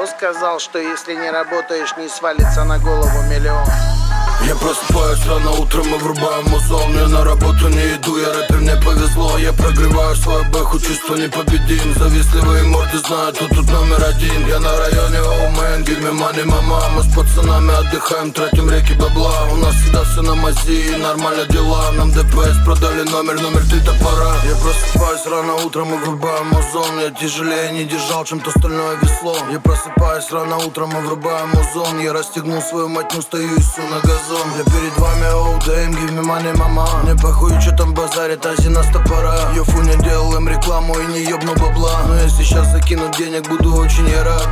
Кто сказал, что если не работаешь, не свалится на голову миллион? Я просыпаюсь рано утром и врубаю музон. Я на работу не иду, я рэпер, мне повезло. Я прогреваю свою бэху, чувство непобедим. Завистливые морды знают, кто тут номер один. Я на районе, oh man, give me money, мама. Мы с пацанами отдыхаем, тратим реки бабла. У нас всегда все на мази, нормально дела. Нам ДПС продали номер 3 топора. Я просыпаюсь рано утром и врубаю музон. Я тяжелее не держал, чем то стальное весло. Я просыпаюсь рано утром и врубаю музон. Я расстегнул свою матню, стою и су на газон. Я перед вами, oh damn, give me money, мама. Мне похуй, что там базарит, ази на стопора. Йофу, не делал им рекламу и не ёбну бабла. Но если сейчас закинуть денег, буду очень я рад.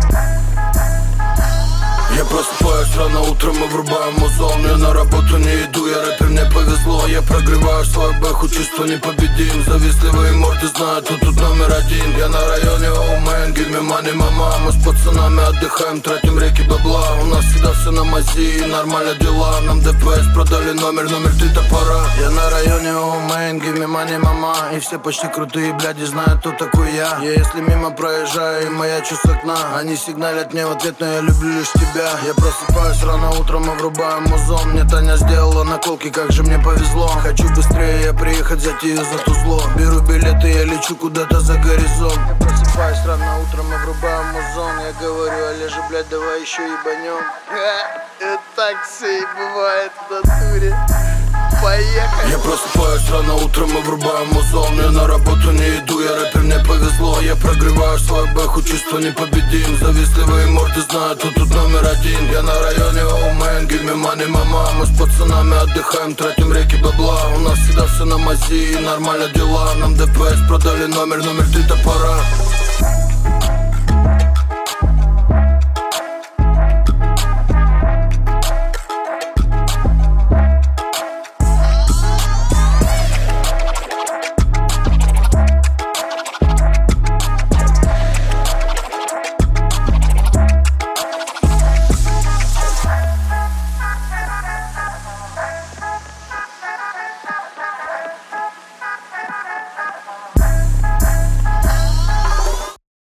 Я просыпаюсь рано утром и врубаю музон. Я на работу не иду, я рэпер, мне повезло. Я прогреваю свою бэху, чувство непобедим. Завистливые морды знают, кто тут номер один. Я на районе, oh man, give me money, мама. Мы с пацанами отдыхаем, тратим реки бабла. У нас всегда все на мази, нормально дела. Нам ДПС продали номер 3 топора. Я на районе, oh man, give me money, мама. И все почти крутые бляди знают, кто такой я. Я если мимо проезжаю и маячу с окна, они сигналят мне в ответ, но я люблю лишь тебя. Я просыпаюсь рано утром и врубаю музон. Мне Таня сделала наколки, как же мне повезло. Хочу быстрее я приехать, взять ее за тузло. Беру билеты, я лечу куда-то за горизонт. Я просыпаюсь рано утром и врубаю музон. Я говорю, Олежа, блядь, давай еще ебанем. Это так все и бывает в натуре. Поехали. Я просыпаюсь рано утром и врубаю музон. Я на работу не иду, я рэпер, мне повезло. Я прогреваю свою бэху, чувство непобедим. Завистливые морды знают, кто тут номер один. Я на районе, oh man, give me money, мама. Мы с пацанами отдыхаем, тратим реки бабла. У нас всегда все на мази, нормально дела. Нам ДПС продали номер 3 топора.